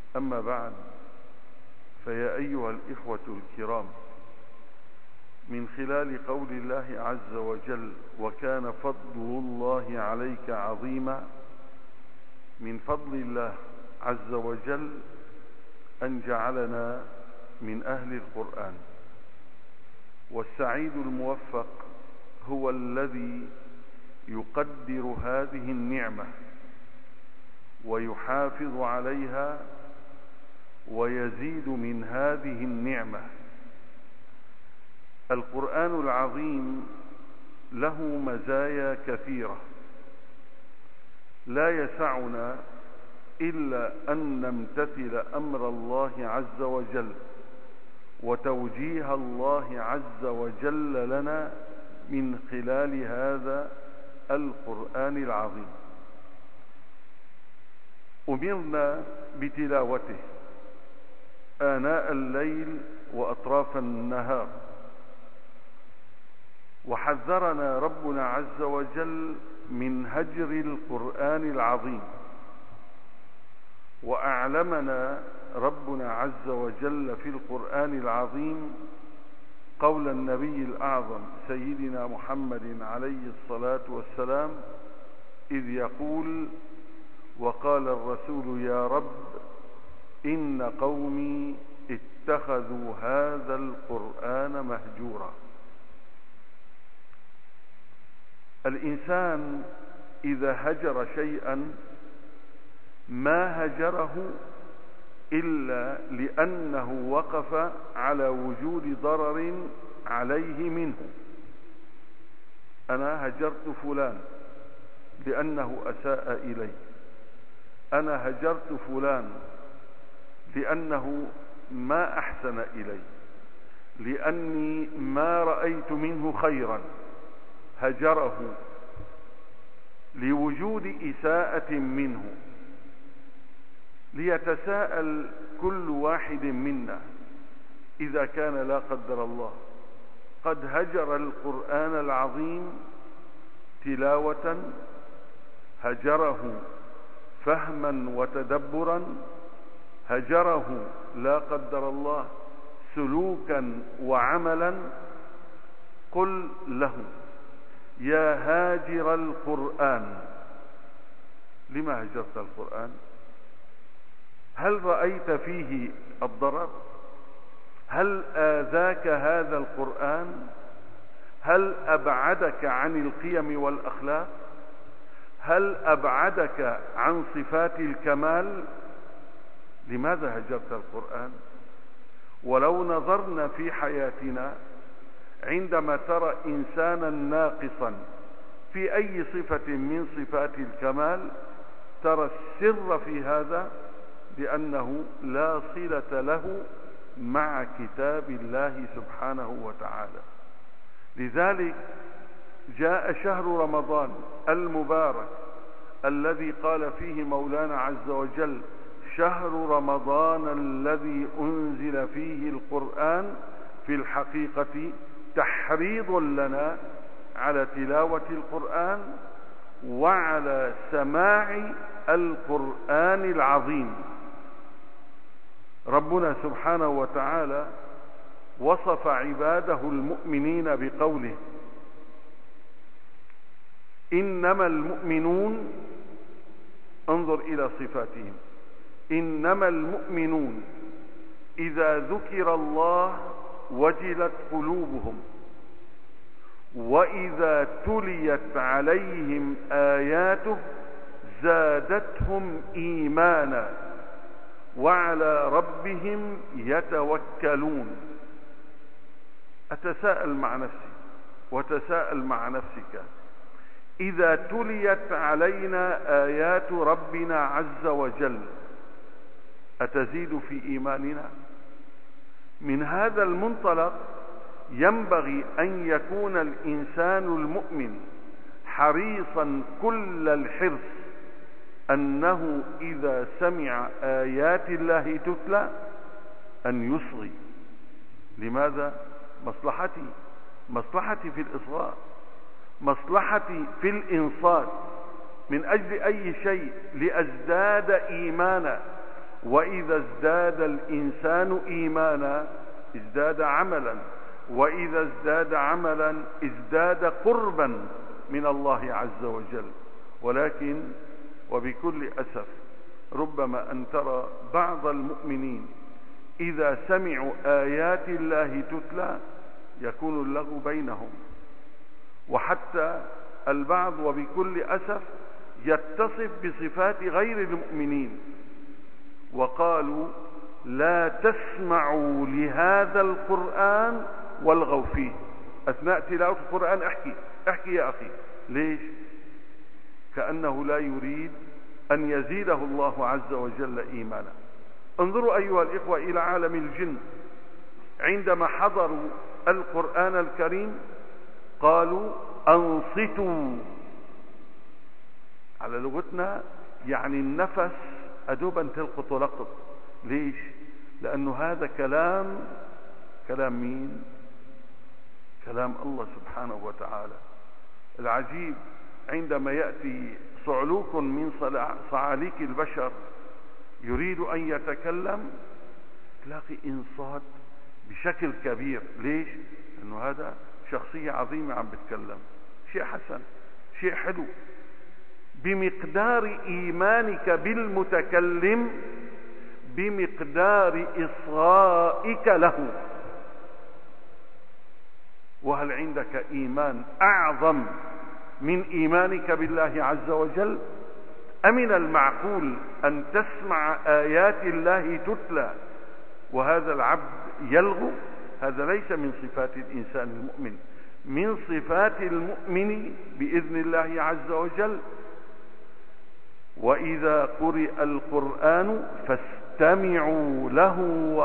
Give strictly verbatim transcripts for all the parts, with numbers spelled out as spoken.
أما بعد، فيا أيها الإخوة الكرام، من خلال قول الله عز وجل وكان فضل الله عليك عظيما، من فضل الله عز وجل أن جعلنا من أهل القرآن، والسعيد الموفق هو الذي يقدر هذه النعمة ويحافظ عليها ويزيد من هذه النعمة. القرآن العظيم له مزايا كثيرة، لا يسعنا إلا أن نمتثل أمر الله عز وجل وتوجيه الله عز وجل لنا من خلال هذا القرآن العظيم. أمرنا بتلاوته آناء الليل وأطراف النهار، وحذرنا ربنا عز وجل من هجر القرآن العظيم، وأعلمنا ربنا عز وجل في القرآن العظيم قول النبي الأعظم سيدنا محمد عليه الصلاة والسلام إذ يقول: وقال الرسول يا رب إن قومي اتخذوا هذا القرآن مهجورا. الإنسان إذا هجر شيئا ما هجره إلا لأنه وقف على وجود ضرر عليه منه. أنا هجرت فلان لأنه أساء إلي، أنا هجرت فلان لأنه ما أحسن إلي، لأني ما رأيت منه خيرا، هجره لوجود إساءة منه. ليتساءل كل واحد منا إذا كان لا قدر الله قد هجر القرآن العظيم تلاوة، هجره فهما وتدبرا، هجره لا قدر الله سلوكا وعملا، قل له يا هاجر القرآن لما هجرت القرآن؟ هل رأيت فيه الضرر؟ هل آذاك هذا القرآن؟ هل أبعدك عن القيم والأخلاق؟ هل أبعدك عن صفات الكمال؟ لماذا هجرت القرآن؟ ولو نظرنا في حياتنا عندما ترى إنسانا ناقصا في أي صفة من صفات الكمال ترى السر في هذا لأنه لا صلة له مع كتاب الله سبحانه وتعالى. لذلك جاء شهر رمضان المبارك الذي قال فيه مولانا عز وجل: شهر رمضان الذي أنزل فيه القرآن في الحقيقة تحريض لنا على تلاوة القرآن وعلى سماع القرآن العظيم. ربنا سبحانه وتعالى وصف عباده المؤمنين بقوله: إنما المؤمنون، انظر إلى صفاتهم، إنما المؤمنون إذا ذكر الله وجلت قلوبهم وإذا تليت عليهم آياته زادتهم إيمانا وعلى ربهم يتوكلون. أتساءل مع نفسي وتساءل مع نفسك: إذا تليت علينا آيات ربنا عز وجل أتزيد في إيماننا؟ من هذا المنطلق ينبغي أن يكون الإنسان المؤمن حريصا كل الحرص أنه إذا سمع آيات الله تتلى أن يصغي. لماذا؟ مصلحتي مصلحتي في الإصغاء، مصلحتي في الإنصات، من أجل أي شيء؟ لأزداد إيمانا وإذا ازداد الإنسان إيمانا ازداد عملا، وإذا ازداد عملا ازداد قربا من الله عز وجل. ولكن وبكل أسف ربما أن ترى بعض المؤمنين إذا سمعوا آيات الله تتلى يكون اللغو بينهم، وحتى البعض وبكل أسف يتصف بصفات غير المؤمنين، وقالوا لا تسمعوا لهذا القرآن والغوا فيه. أثناء تلاوة القرآن احكي احكي يا أخي. ليش؟ كأنه لا يريد أن يزيده الله عز وجل إيمانا. انظروا أيها الإخوة إلى عالم الجن، عندما حضروا القرآن الكريم قالوا أنصتوا، على لغتنا يعني النفس أدوبا تلقط ولقط. ليش؟ لأنه هذا كلام كلام مين؟ كلام الله سبحانه وتعالى. العجيب عندما يأتي صعلوك من صعاليك البشر يريد أن يتكلم تلاقي إنصات بشكل كبير. ليش؟ لأنه هذا شخصية عظيمة عم بتكلم، شيء حسن، شيء حلو. بمقدار إيمانك بالمتكلم بمقدار إصغائك له. وهل عندك إيمان أعظم من إيمانك بالله عز وجل؟ أمن المعقول أن تسمع آيات الله تتلى وهذا العبد يلغو؟ هذا ليس من صفات الإنسان المؤمن. من صفات المؤمن بإذن الله عز وجل وإذا قرئ القرآن فاستمعوا له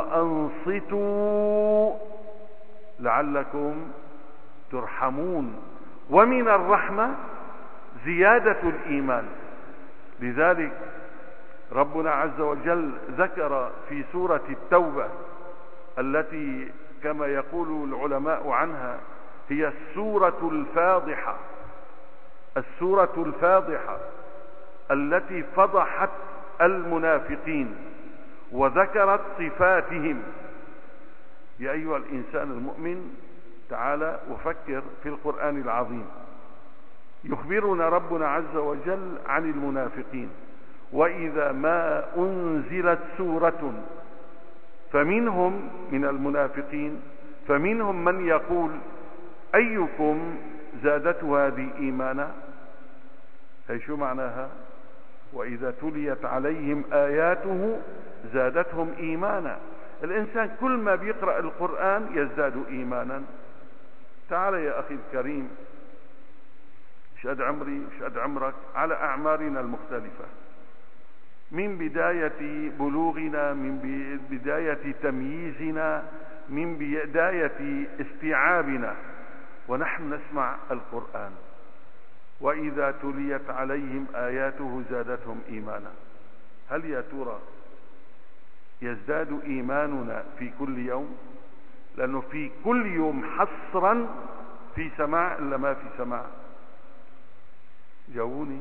وأنصتوا لعلكم ترحمون. ومن الرحمة زيادة الإيمان. لذلك ربنا عز وجل ذكر في سورة التوبة التي كما يقول العلماء عنها هي السورة الفاضحة، السورة الفاضحة التي فضحت المنافقين وذكرت صفاتهم. يا أيها الإنسان المؤمن تعالى وفكر في القرآن العظيم. يخبرنا ربنا عز وجل عن المنافقين: وإذا ما أنزلت سورة فمنهم من المنافقين فمنهم من يقول أيكم زادته هذه إيمانا. هي شو معناها؟ وإذا تليت عليهم آياته زادتهم إيمانا. الإنسان كل ما بيقرأ القرآن يزداد إيمانا. تعال يا أخي الكريم، شهد عمري شهد عمرك على أعمارنا المختلفة، من بداية بلوغنا، من بداية تمييزنا، من بداية استيعابنا ونحن نسمع القرآن. وإذا تليت عليهم آياته زادتهم إيمانا. هل يا ترى يزداد إيماننا في كل يوم؟ لأنه في كل يوم حصرا في سماع إلا ما في سماع. جاووني.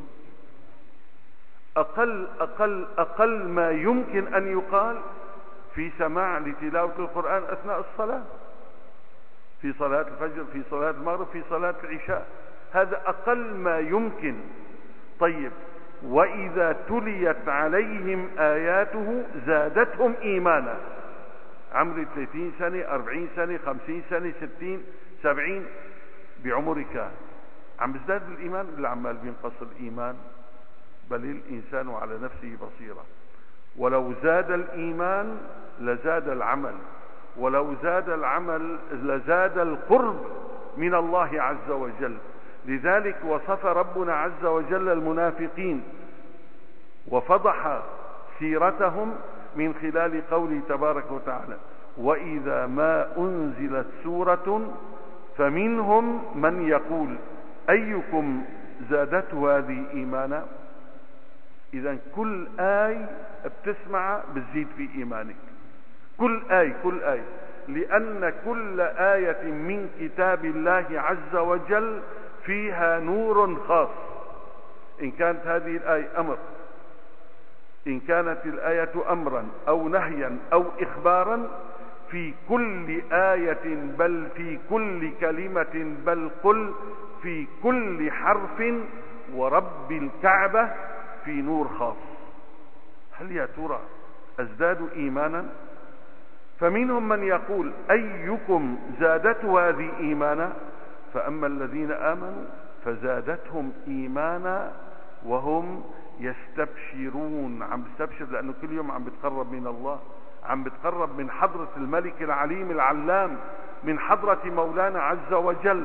أقل أقل أقل ما يمكن أن يقال في سماع لتلاوة القرآن أثناء الصلاة، في صلاة الفجر، في صلاة المغرب، في صلاة العشاء. هذا أقل ما يمكن. طيب، وإذا تليت عليهم آياته زادتهم إيمانا. عمري ثلاثين سنة، أربعين سنة، خمسين سنة، ستين، سبعين، بعمرك عم بزداد الإيمان ولا عمال بينقص الإيمان؟ بل الإنسان على نفسه بصيرة. ولو زاد الإيمان لزاد العمل، ولو زاد العمل لزاد القرب من الله عز وجل. لذلك وصف ربنا عز وجل المنافقين وفضح سيرتهم من خلال قوله تبارك وتعالى: وإذا ما أنزلت سورة فمنهم من يقول أيكم زادته هذه إيمانا. إذن كل آية بتسمع بتزيد في إيمانك، كل آية كل آية، لأن كل آية من كتاب الله عز وجل فيها نور خاص. إن كانت هذه الآية أمر إن كانت الآية أمرا أو نهيا أو إخبارا في كل آية بل في كل كلمة بل قل في كل حرف ورب الكعبة في نور خاص. هل يا ترى ازدادوا إيمانا؟ فمنهم من يقول أيكم زادته هذه إيمانا؟ فأما الذين آمنوا فزادتهم إيمانا وهم يستبشرون. عم بتستبشر لأنه كل يوم عم بتقرب من الله، عم بتقرب من حضرة الملك العليم العلام، من حضرة مولانا عز وجل.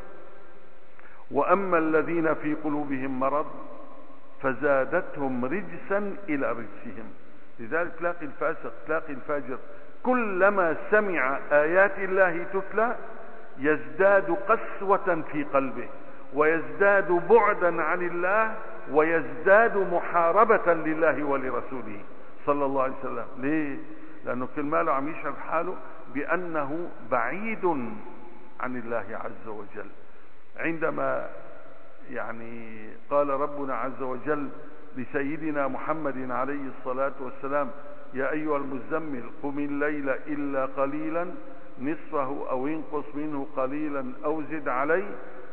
وأما الذين في قلوبهم مرض فزادتهم رجسا إلى رجسهم. لذلك تلاقي الفاسق تلاقي الفاجر كلما سمع آيات الله تتلى يزداد قسوة في قلبه، ويزداد بعدا عن الله، ويزداد محاربة لله ولرسوله صلى الله عليه وسلم. ليه؟ لأنه كل ماله عم يشعر حاله بأنه بعيد عن الله عز وجل. عندما يعني قال ربنا عز وجل لسيدنا محمد عليه الصلاة والسلام: يا أيها المزمل قم الليل إلا قليلا نصفه أو انقص منه قليلا أو زد عليه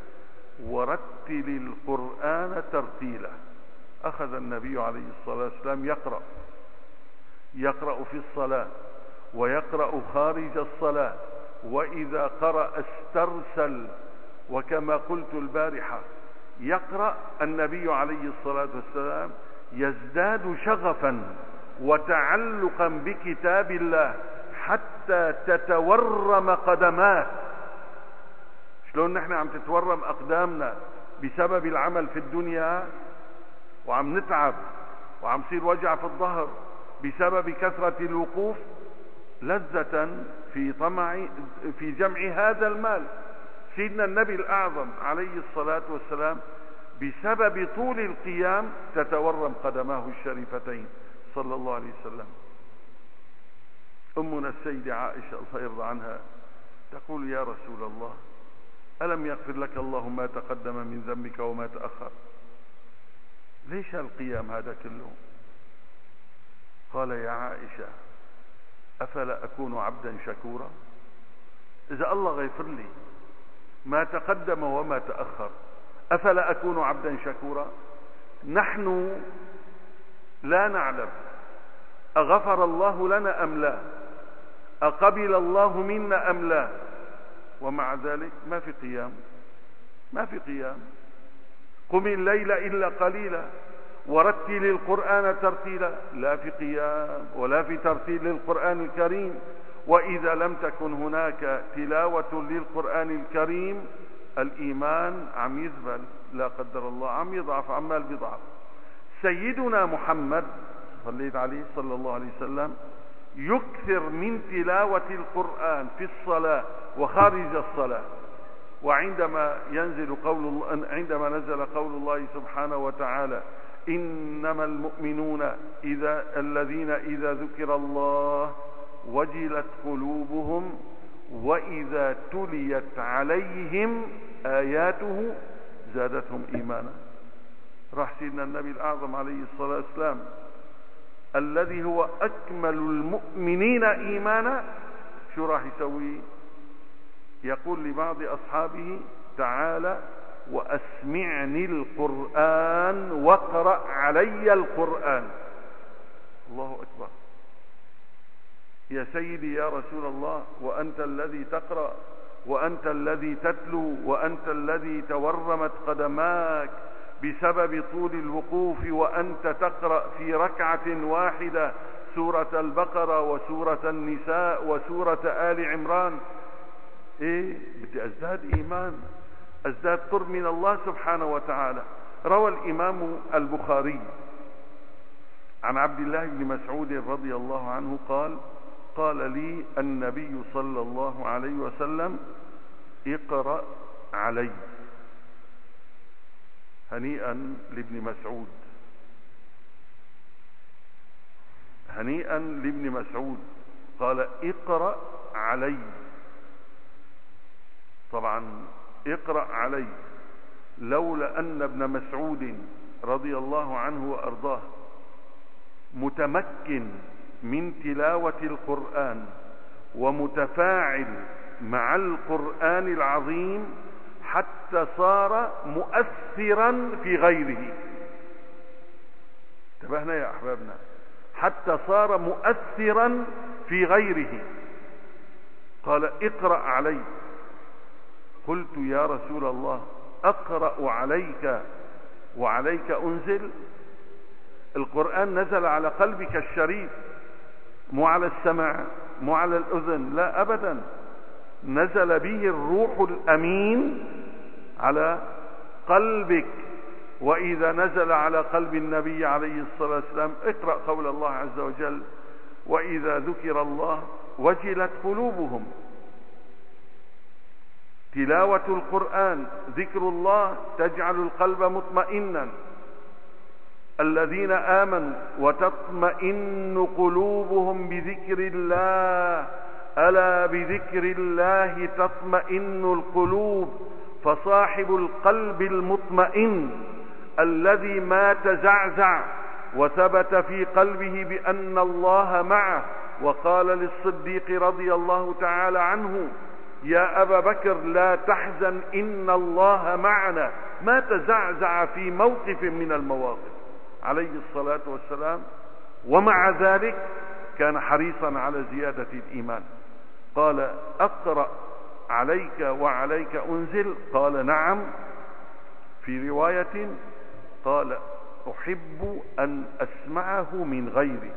ورتل القرآن ترتيلا. أخذ النبي عليه الصلاة والسلام يقرأ يقرأ في الصلاة ويقرأ خارج الصلاة، وإذا قرأ استرسل. وكما قلت البارحة يقرأ النبي عليه الصلاة والسلام يزداد شغفا وتعلقا بكتاب الله حتى تتورم قدماه. شلون نحن عم تتورم أقدامنا بسبب العمل في الدنيا، وعم نتعب وعم يصير وجع في الظهر بسبب كثرة الوقوف، لذة في طمع في جمع هذا المال. سيدنا النبي الأعظم عليه الصلاة والسلام بسبب طول القيام تتورم قدماه الشريفتين صلى الله عليه وسلم. أمنا السيدة عائشة الله يرضى عنها تقول: يا رسول الله، ألم يغفر لك الله ما تقدم من ذنبك وما تأخر؟ ليش هالقيام هذا كله؟ قال: يا عائشة، أفلا أكون عبدا شكورا؟ إذا الله غيفر لي ما تقدم وما تأخر أفلا أكون عبدا شكورا؟ نحن لا نعلم أغفر الله لنا أم لا، أقبل الله منا أم لا، ومع ذلك ما في قيام ما في قيام. قم الليل إلا قليلا ورتل القرآن ترتيلا. لا في قيام ولا في ترتيل للقرآن الكريم. وإذا لم تكن هناك تلاوة للقرآن الكريم الإيمان عم يذبل، لا قدر الله عم يضعف، عمال بيضعف. سيدنا محمد صليت عليه صلى الله عليه وسلم يكثر من تلاوة القرآن في الصلاة وخارج الصلاة. وعندما ينزل قول عندما نزل قول الله سبحانه وتعالى: إنما المؤمنون إذا الذين إذا ذكر الله وجلت قلوبهم وإذا تليت عليهم آياته زادتهم إيمانا. راح سيدنا النبي الأعظم عليه الصلاة والسلام الذي هو أكمل المؤمنين إيمانا، شو راح يسوي؟ يقول لبعض أصحابه: تعالى وأسمعني القرآن واقرأ علي القرآن. الله أكبر. يا سيدي يا رسول الله، وأنت الذي تقرأ وأنت الذي تتلو وأنت الذي تورمت قدماك بسبب طول الوقوف، وأنت تقرأ في ركعة واحدة سورة البقرة وسورة النساء وسورة آل عمران. إيه بدي أزداد إيمان، أزداد قرب من الله سبحانه وتعالى. روى الإمام البخاري عن عبد الله بن مسعود رضي الله عنه قال: قال لي النبي صلى الله عليه وسلم: اقرأ علي. هنيئا لابن مسعود، هنيئا لابن مسعود قال: اقرأ علي. طبعا اقرأ علي لولا أن ابن مسعود رضي الله عنه وأرضاه متمكن من تلاوة القرآن ومتفاعل مع القرآن العظيم حتى صار مؤثرا في غيره. انتبهنا يا أحبابنا، حتى صار مؤثرا في غيره. قال اقرأ علي. قلت يا رسول الله أقرأ عليك وعليك أنزل؟ القرآن نزل على قلبك الشريف، مو على السمع، مو على الأذن، لا أبدا، نزل به الروح الأمين على قلبك. وإذا نزل على قلب النبي عليه الصلاة والسلام اقرأ قول الله عز وجل: وإذا ذكر الله وجلت قلوبهم. تلاوة القرآن، ذكر الله، تجعل القلب مطمئنا. الذين آمنوا وتطمئن قلوبهم بذكر الله، ألا بذكر الله تطمئن القلوب. فصاحب القلب المطمئن الذي ما تزعزع وثبت في قلبه بأن الله معه، وقال للصديق رضي الله تعالى عنه: يا أبا بكر لا تحزن إن الله معنا، ما تزعزع في موقف من المواقف عليه الصلاة والسلام، ومع ذلك كان حريصا على زيادة الإيمان. قال أقرأ عليك وعليك أنزل؟ قال نعم. في رواية قال أحب أن أسمعه من غيري.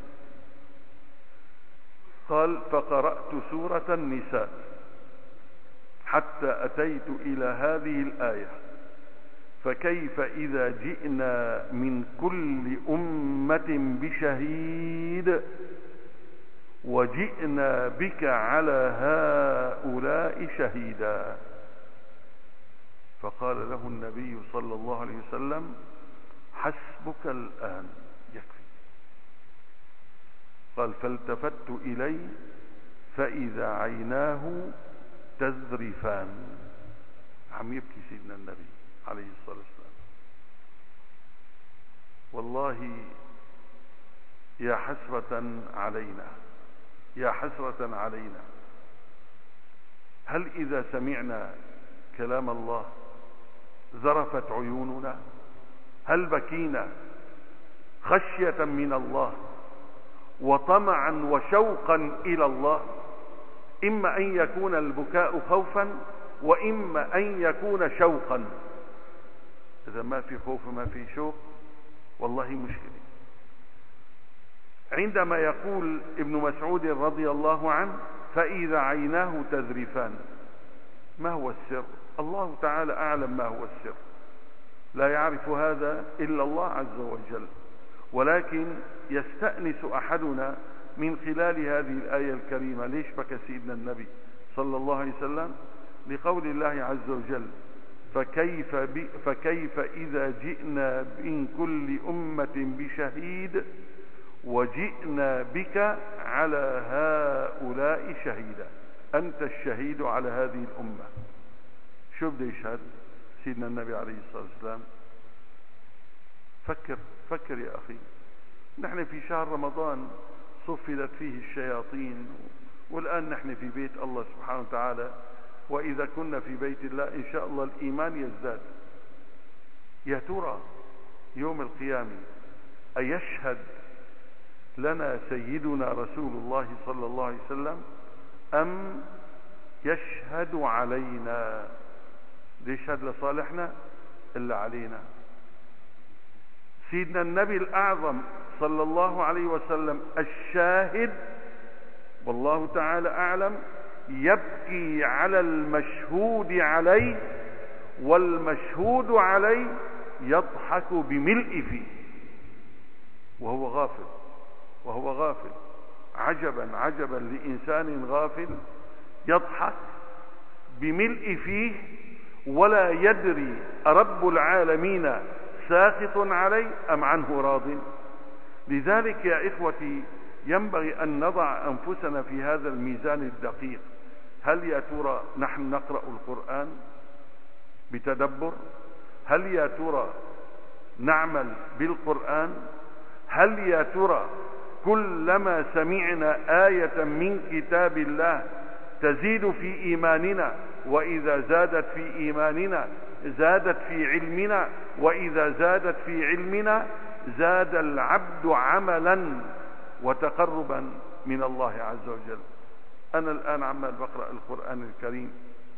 قال فقرأت سورة النساء حتى أتيت إلى هذه الآية: فكيف إذا جئنا من كل أمة بشهيد وجئنا بك على هؤلاء شهيدا. فقال له النبي صلى الله عليه وسلم: حسبك الآن، يكفي. قال فالتفت إليه فإذا عيناه تذرفان. عم يبكي سيدنا النبي عليه الصلاة والسلام. والله يا حسرة علينا، يا حسرة علينا، هل إذا سمعنا كلام الله ذرفت عيوننا؟ هل بكينا خشية من الله وطمعا وشوقا إلى الله؟ إما أن يكون البكاء خوفا وإما أن يكون شوقا. إذا ما في خوف ما في شوق والله مشكلة. عندما يقول ابن مسعود رضي الله عنه: فإذا عيناه تذرفان، ما هو السر؟ الله تعالى أعلم ما هو السر، لا يعرف هذا إلا الله عز وجل. ولكن يستأنس أحدنا من خلال هذه الآية الكريمة. ليش بكى سيدنا النبي صلى الله عليه وسلم؟ لقول الله عز وجل: فكيف, ب... فكيف إذا جئنا من كل أمة بشهيد وجئنا بك على هؤلاء شهيدا. أنت الشهيد على هذه الأمة. شو بده يشهد سيدنا النبي عليه الصلاة والسلام؟ فكر فكر يا أخي، نحن في شهر رمضان صفدت فيه الشياطين، والآن نحن في بيت الله سبحانه وتعالى، وإذا كنا في بيت الله إن شاء الله الإيمان يزداد. يا ترى يوم القيامة أيشهد لنا سيدنا رسول الله صلى الله عليه وسلم أم يشهد علينا؟ يشهد لصالحنا إلا علينا. سيدنا النبي الأعظم صلى الله عليه وسلم الشاهد، والله تعالى أعلم، يبكي على المشهود عليه، والمشهود عليه يضحك بملء فيه وهو غافل وهو غافل. عجبا عجبا لإنسان غافل يضحك بملء فيه ولا يدري رب العالمين ساخط عليه أم عنه راض. لذلك يا إخوتي ينبغي أن نضع أنفسنا في هذا الميزان الدقيق. هل يا ترى نحن نقرأ القرآن بتدبر؟ هل يا ترى نعمل بالقرآن؟ هل يا ترى كلما سمعنا آية من كتاب الله تزيد في إيماننا، وإذا زادت في إيماننا زادت في علمنا، وإذا زادت في علمنا زاد العبد عملا وتقربا من الله عز وجل. أنا الآن عمال بقرأ القرآن الكريم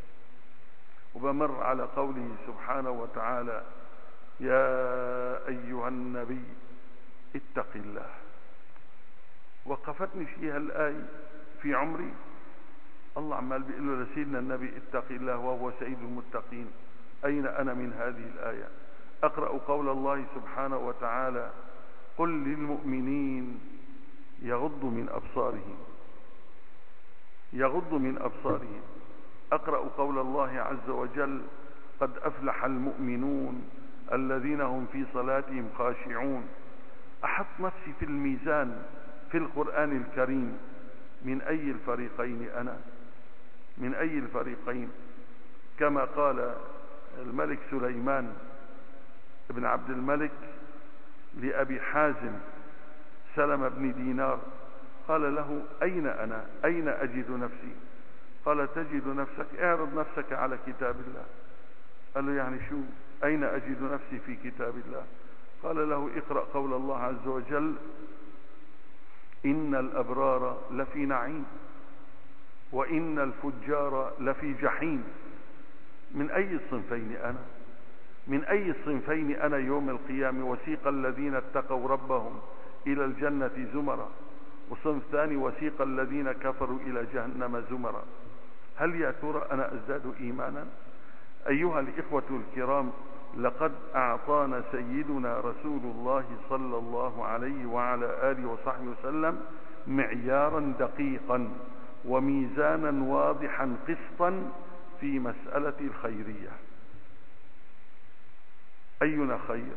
وبمر على قوله سبحانه وتعالى: يا أيها النبي اتق الله. وقفتني فيها الآية في عمري. الله عمال بيقول له لسيدنا النبي اتق الله وهو سيد المتقين. أين أنا من هذه الآية؟ أقرأ قول الله سبحانه وتعالى: قل للمؤمنين يغضوا من أبصارهم يغضوا من أبصارهم. أقرأ قول الله عز وجل: قد أفلح المؤمنون الذين هم في صلاتهم خاشعون. أحط نفسي في الميزان في القرآن الكريم، من أي الفريقين أنا؟ من أي الفريقين؟ كما قال الملك سليمان بن عبد الملك لأبي حازم سلم بن دينار، قال له: أين أنا؟ أين أجد نفسي؟ قال: تجد نفسك، اعرض نفسك على كتاب الله. قال له: يعني شو؟ أين أجد نفسي في كتاب الله؟ قال له: اقرأ قول الله عز وجل: إن الأبرار لفي نعيم وإن الفجار لفي جحيم. من أي الصنفين أنا؟ من أي الصنفين أنا يوم القيامة؟ وسيق الذين اتقوا ربهم إلى الجنة زمرا، وصنف ثاني وسيق الذين كفروا إلى جهنم زمرا. هل يا ترى أنا أزداد إيمانا؟ أيها الإخوة الكرام، لقد أعطانا سيدنا رسول الله صلى الله عليه وعلى آله وصحبه وسلم معيارا دقيقا وميزانا واضحا قسطا في مسألة الخيرية. أينا خير؟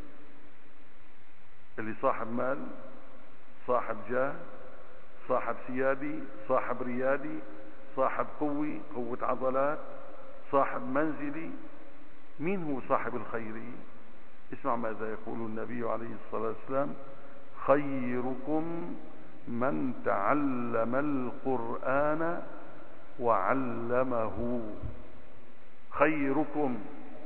اللي صاحب مال، صاحب جاه، صاحب سيادي، صاحب ريادي، صاحب قوة قوة عضلات، صاحب منزلي. مين هو صاحب الخيرية؟ اسمع ماذا يقول النبي عليه الصلاة والسلام: خيركم من تعلم القرآن وعلمه. خيركم.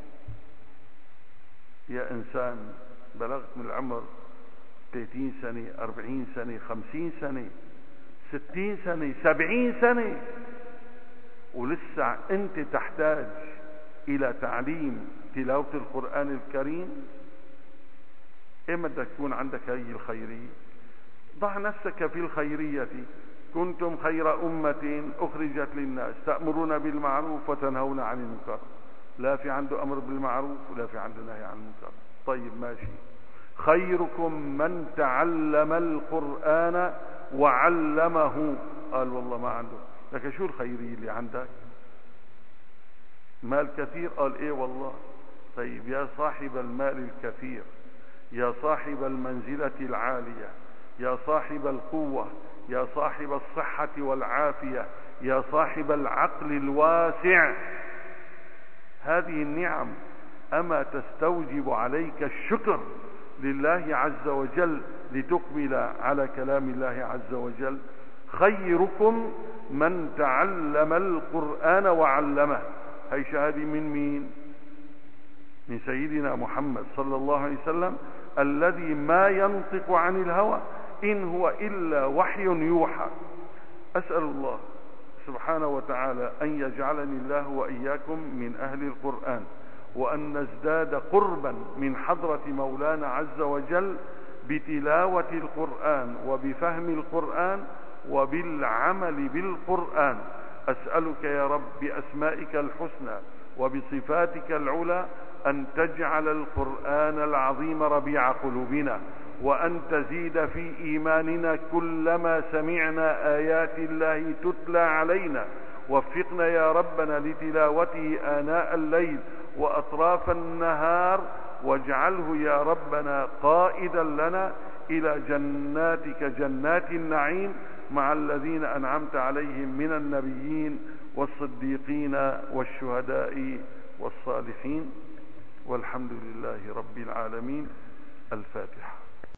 يا إنسان بلغت من العمر ثلاثين سنة، أربعين سنة، خمسين سنة، ستين سنة، سبعين سنة، ولسه أنت تحتاج إلى تعليم تلاوة القرآن الكريم. إيه بدك تكون عندك هذه الخيرية؟ ضع نفسك في الخيرية. كنتم خير أمة أخرجت للناس تأمرون بالمعروف وتنهون عن المنكر. لا في عنده أمر بالمعروف ولا في عنده نهي عن المنكر. طيب ماشي. خيركم من تعلم القرآن وعلمه. قال: والله ما عنده. لك شو الخيرية اللي عندك؟ مال كثير؟ قال: ايه والله. طيب يا صاحب المال الكثير، يا صاحب المنزلة العالية، يا صاحب القوة، يا صاحب الصحة والعافية، يا صاحب العقل الواسع، هذه النعم أما تستوجب عليك الشكر لله عز وجل لتقبل على كلام الله عز وجل؟ خيركم من تعلم القرآن وعلمه. هي شهادة من مين؟ من سيدنا محمد صلى الله عليه وسلم، الذي ما ينطق عن الهوى إن هو إلا وحي يوحى. أسأل الله سبحانه وتعالى أن يجعلني الله وإياكم من أهل القرآن، وأن نزداد قربا من حضرة مولانا عز وجل بتلاوة القرآن وبفهم القرآن وبالعمل بالقرآن. أسألك يا رب بأسمائك الحسنى وبصفاتك العلى أن تجعل القرآن العظيم ربيع قلوبنا، وأن تزيد في إيماننا كلما سمعنا آيات الله تتلى علينا. وفقنا يا ربنا لتلاوته آناء الليل وأطراف النهار، واجعله يا ربنا قائدا لنا إلى جناتك جنات النعيم مع الذين أنعمت عليهم من النبيين والصديقين والشهداء والصالحين. والحمد لله رب العالمين. الفاتحة.